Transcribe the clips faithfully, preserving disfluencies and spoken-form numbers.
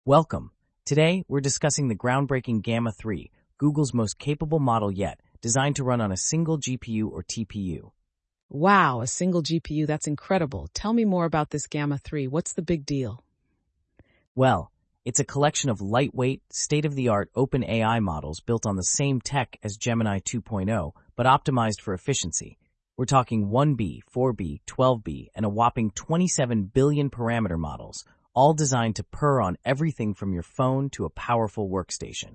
Welcome. Today, we're discussing the groundbreaking Gamma three, Google's most capable model yet, designed to run on a single G P U or T P U. Wow, a single G P U, that's incredible. Tell me more about this Gamma three. What's the big deal? Well, it's a collection of lightweight, state-of-the-art open A I models built on the same tech as Gemini two point oh, but optimized for efficiency. We're talking one B, four B, twelve B, and a whopping twenty-seven billion parameter models, all designed to purr on everything from your phone to a powerful workstation.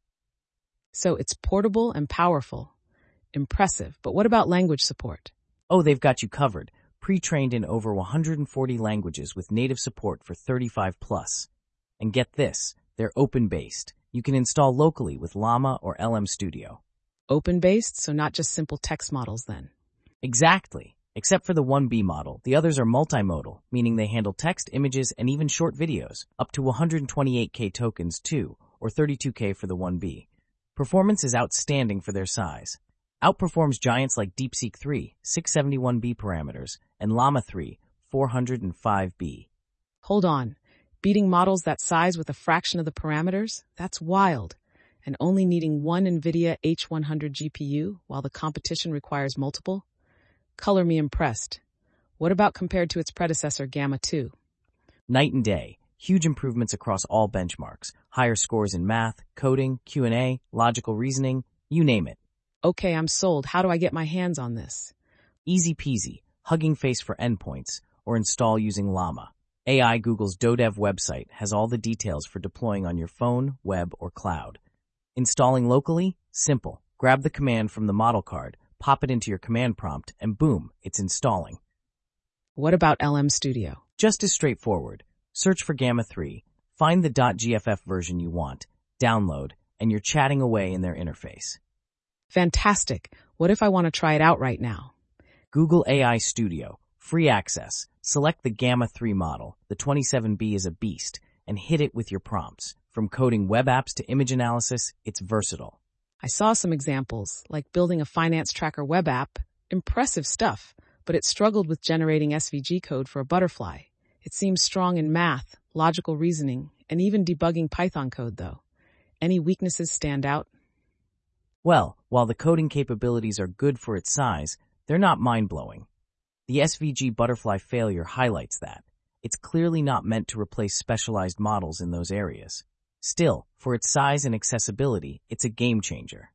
So it's portable and powerful. Impressive. But what about language support? Oh, they've got you covered, pre-trained in over one hundred forty languages with native support for thirty-five plus. And get this, they're open-based. You can install locally with Llama or L M Studio. Open-based, so not just simple text models then. Exactly. Except for the one B model, the others are multimodal, meaning they handle text, images, and even short videos, up to one hundred twenty-eight K tokens too, or thirty-two K for the one B. Performance is outstanding for their size. Outperforms giants like DeepSeek three, six seventy-one B parameters, and Llama three, four hundred five B. Hold on. Beating models that size with a fraction of the parameters? That's wild. And only needing one NVIDIA H one hundred G P U, while the competition requires multiple? Color me impressed. What about compared to its predecessor, Gamma two? Night and day. Huge improvements across all benchmarks. Higher scores in math, coding, Q and A, logical reasoning, you name it. Okay, I'm sold. How do I get my hands on this? Easy peasy. Hugging Face for endpoints, or install using Llama. A I Google's DoDev website has all the details for deploying on your phone, web, or cloud. Installing locally? Simple. Grab the command from the model card, pop it into your command prompt, and boom, it's installing. What about L M Studio? Just as straightforward. Search for Gamma three, find the .gff version you want, download, and you're chatting away in their interface. Fantastic. What if I want to try it out right now? Google A I Studio, free access. Select the Gamma three model, the twenty-seven B is a beast, and hit it with your prompts. From coding web apps to image analysis, it's versatile. I saw some examples, like building a finance tracker web app. Impressive stuff, but it struggled with generating S V G code for a butterfly. It seems strong in math, logical reasoning, and even debugging Python code, though. Any weaknesses stand out? Well, while the coding capabilities are good for its size, they're not mind-blowing. The S V G butterfly failure highlights that. It's clearly not meant to replace specialized models in those areas. Still, for its size and accessibility, it's a game changer.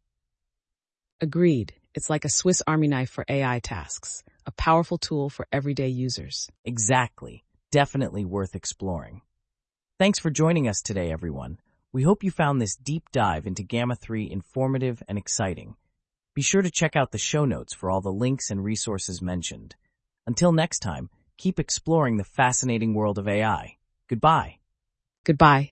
Agreed. It's like a Swiss Army knife for A I tasks, a powerful tool for everyday users. Exactly. Definitely worth exploring. Thanks for joining us today, everyone. We hope you found this deep dive into Gamma three informative and exciting. Be sure to check out the show notes for all the links and resources mentioned. Until next time, keep exploring the fascinating world of A I. Goodbye. Goodbye.